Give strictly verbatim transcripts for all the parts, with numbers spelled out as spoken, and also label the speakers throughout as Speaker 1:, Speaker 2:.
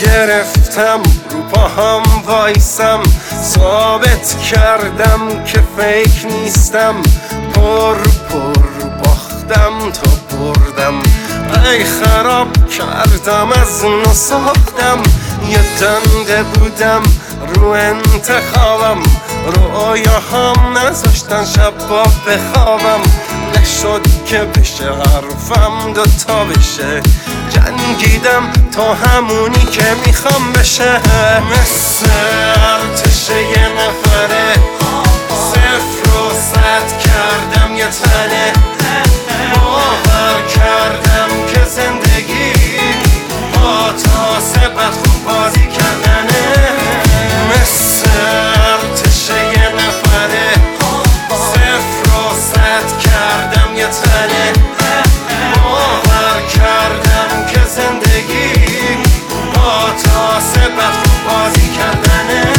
Speaker 1: گرفتم رو پاهم وایسم، ثابت کردم که فیک نیستم، پر پر باختم تا بردم، ای خراب کردم از نو ساختم، یه دنده بودم رو انتخابم، رویاهام نذاشتن شبا بخوابم، نشد که بشه حرفم دوتا بشه، جنگیدم تا همونی که میخوام بشه، مثل ارتش یه نفره صفر و صد کردم یه تنه، باور کردم که زندگی با تا سبت خوب بازی کردنه، مثل ارتش یه نفره صفر و صد کردم یه تنه، باور کردم که زندگی با تا سبت خوب بازی کردنه.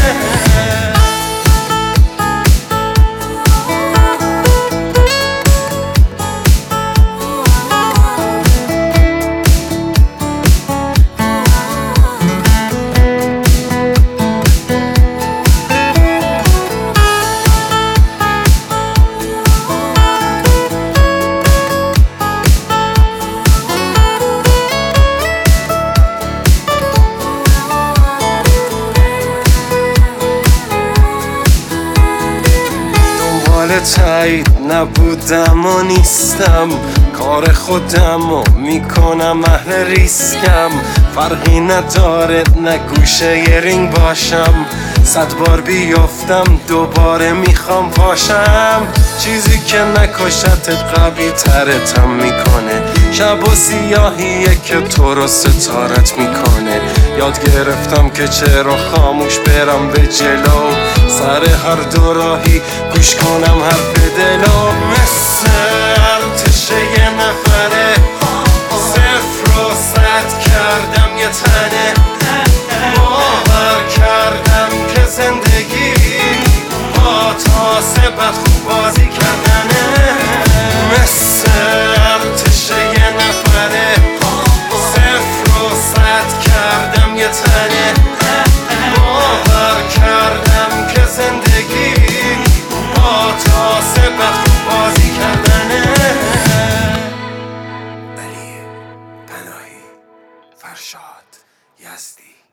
Speaker 1: تایید نبودم و نیستم، کار خودم و میکنم اهل ریسکم، فرقی نداره نه گوشه یه رینگ باشم، صد بار بیافتم دوباره میخوام پاشم، چیزی که نکشتت قوی ترتم میکنه، شب و سیاهیه که تو رو ستارت میکنه، یاد گرفتم که چرا خاموش برم به جلو، سر هر دو راهی گوش کنم حرف دلو، مثل ارتش یه نفره صفر و صد کردم یه تنه، باور کردم که زندگی با تا سبت خوب بازی کردنه، مثل ارتش یه نفره صفر و صد کردم یه تنه، باور کردم که زندگی با تا سبت خوب بازی کردنه. علی پناهی، فرشاد یزدی.